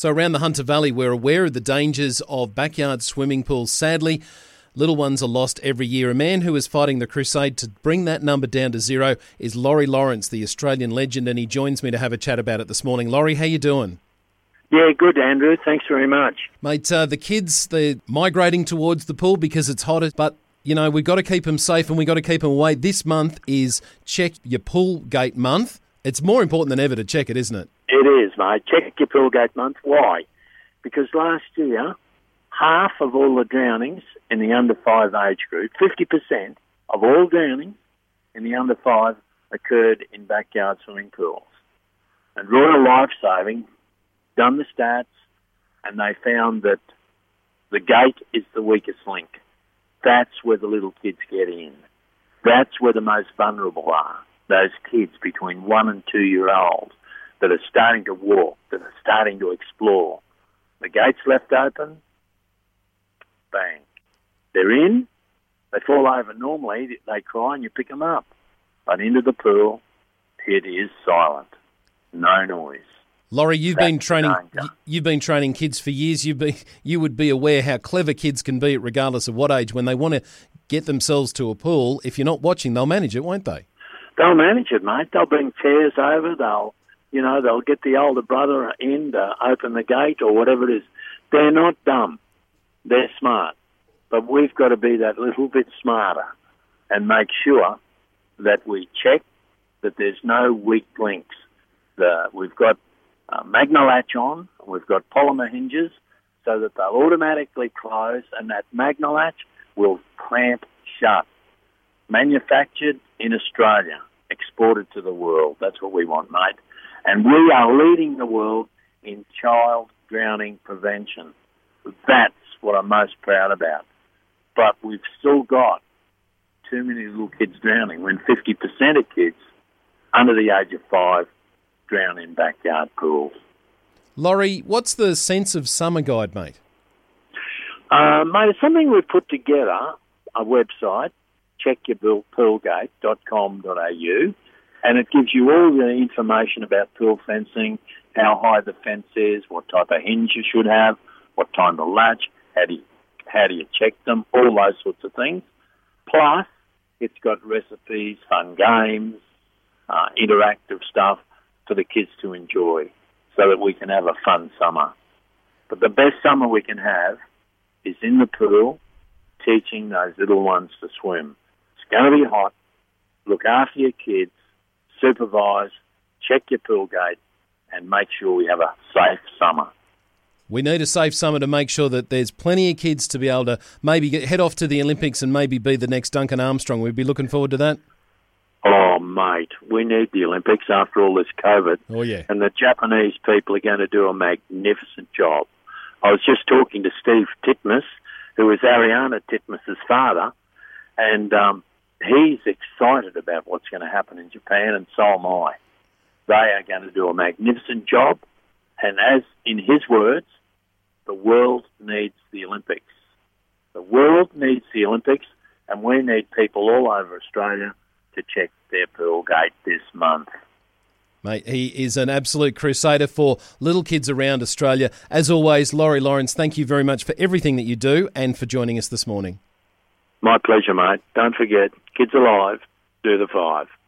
So around the Hunter Valley, we're aware of the dangers of backyard swimming pools. Sadly, little ones are lost every year. A man who is fighting the crusade to bring that number down to zero is Laurie Lawrence, the Australian legend, and he joins me to have a chat about it this morning. Laurie, how you doing? Yeah, good, Andrew. Thanks very much. Mate, the kids, they're migrating towards the pool because it's hotter, but, you know, we've got to keep them safe and we've got to keep them away. This month is Check Your Pool Gate month. It's more important than ever to check it, isn't it? It is, mate. Check Your Pool Gate month. Why? Because last year, half of all the drownings in the under 5 age group, 50% of all drownings in the under 5 occurred in backyard swimming pools. And Royal Lifesaving done the stats, and they found that the gate is the weakest link. That's where the little kids get in. That's where the most vulnerable are. Those kids between 1 and 2 year olds that are starting to walk, that are starting to explore. The gate's left open, bang. They're in, they fall over normally, they cry and you pick them up. But into the pool, it is silent. No noise. Laurie, you've been training kids for years. You would be aware how clever kids can be, regardless of what age. When they want to get themselves to a pool, if you're not watching, they'll manage it, won't they? They'll manage it, mate. They'll bring chairs over. They'll get the older brother in to open the gate or whatever it is. They're not dumb. They're smart. But we've got to be that little bit smarter and make sure that we check that there's no weak links. We've got Magna latch on, we've got polymer hinges so that they'll automatically close and that Magna latch will clamp shut. Manufactured in Australia, exported to the world. That's what we want, mate. And we are leading the world in child drowning prevention. That's what I'm most proud about. But we've still got too many little kids drowning when 50% of kids under the age of 5 drown in backyard pools. Laurie, what's the Sense of Summer guide, mate? Mate, it's something we've put together, a website, checkyourpoolgate.com.au, and it gives you all the information about pool fencing, how high the fence is, what type of hinge you should have, what time to latch, how do you check them, all those sorts of things. Plus, it's got recipes, fun games, interactive stuff for the kids to enjoy so that we can have a fun summer. But the best summer we can have is in the pool teaching those little ones to swim. It's going to be hot. Look after your kids, supervise, check your pool gate, and make sure we have a safe summer. We need a safe summer to make sure that there's plenty of kids to be able to maybe head off to the Olympics and maybe be the next Duncan Armstrong. We'd be looking forward to that. Oh, mate, we need the Olympics after all this COVID. Oh, yeah. And the Japanese people are going to do a magnificent job. I was just talking to Steve Titmus, who is Ariana Titmus's father, and he's excited about what's going to happen in Japan, and so am I. They are going to do a magnificent job, and as in his words, the world needs the Olympics. The world needs the Olympics, and we need people all over Australia to check their pool gate this month. Mate, he is an absolute crusader for little kids around Australia. As always, Laurie Lawrence, thank you very much for everything that you do and for joining us this morning. My pleasure, mate. Don't forget, kids alive, do the 5.